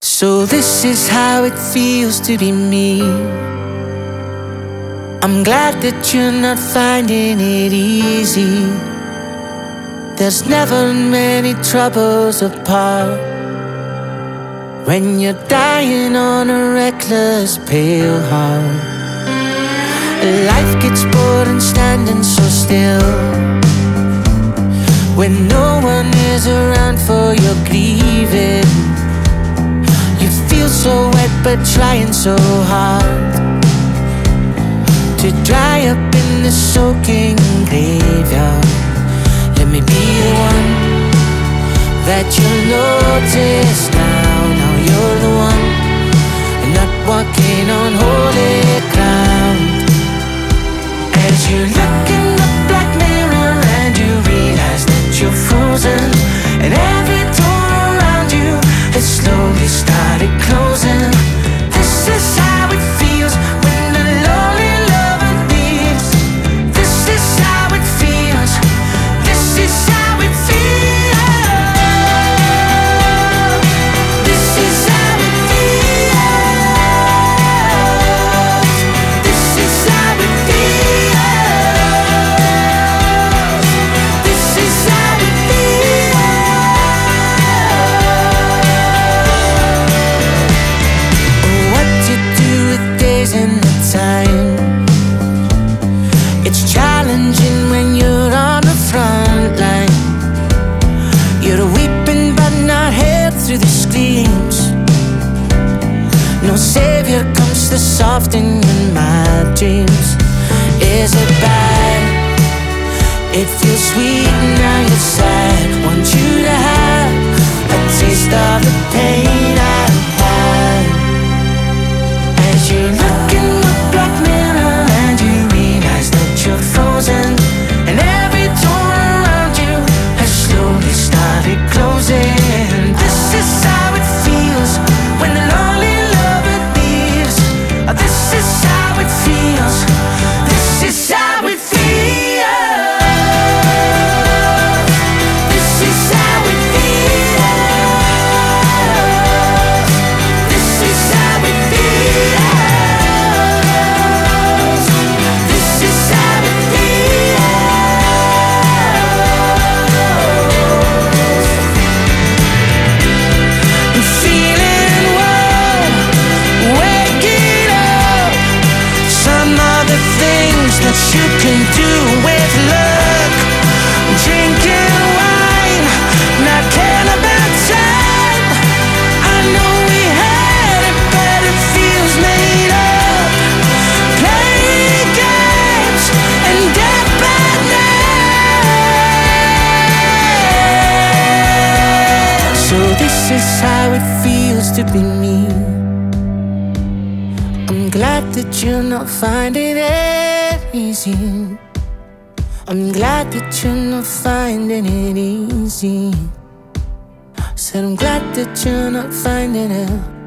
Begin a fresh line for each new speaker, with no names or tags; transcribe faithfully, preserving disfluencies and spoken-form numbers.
So this is how it feels to be me. I'm glad that you're not finding it easy. There's never many troubles apart when you're dying on a reckless pale heart. Life gets bored and standing so still when no one is around for your grieving. You feel so wet but trying so hard to dry up in the soaking graveyard. Let me be the one that you'll notice now. Now you're the one and not walking on holy ground. As you look in the black mirror and you realize that you're frozen, and every door around you has slowly started closing. This is how it feels when the lonely lover leaves. This is how it feels. This is how it feels. This is how it feels. This is how it feels. This is how it feels. What you do with days and the time, it's challenging when you're on the front line. You're weeping but not held through the screams. No savior comes to soften my dreams. Is it bad? It feels sweet now you're sad. Want you to have a taste of the pain I've had. As you look in the black mirror and you realize that you're frozen, and every door around you has slowly started closing. This is how it feels when the lonely lover leaves. This is how it feels. This is how it feels. This is how it feels. This is how it feels. This is how it feels. I'm feeling well, waking up. Some of the things that you can do with luck. Drinking wine, not caring about time. I know we had it, but it feels made up. Playing games and death by night. So this is how it feels to be me. I'm glad that you're not finding it easy. I'm glad that you're not finding it easy. Said I'm glad that you're not finding it